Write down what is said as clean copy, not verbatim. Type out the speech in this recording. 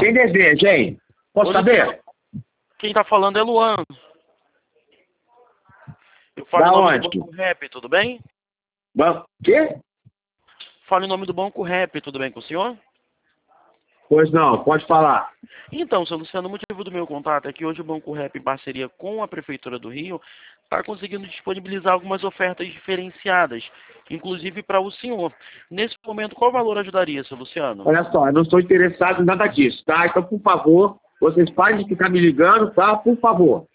Quem deseja, hein? Posso saber? Quem tá falando é Luan. Eu falo Da em nome onde? do Banco Rap, tudo bem? Quê? Falo em nome do Banco Rap, tudo bem com o senhor? Pois não, pode falar. Então, seu Luciano, o motivo do meu contato é que hoje o Banco Rap, em parceria com a Prefeitura do Rio, está conseguindo disponibilizar algumas ofertas diferenciadas, inclusive para o senhor. Nesse momento, qual valor ajudaria, seu Luciano? Olha só, eu não estou interessado em nada disso, tá? Então, por favor, vocês parem de ficar me ligando, tá? Por favor.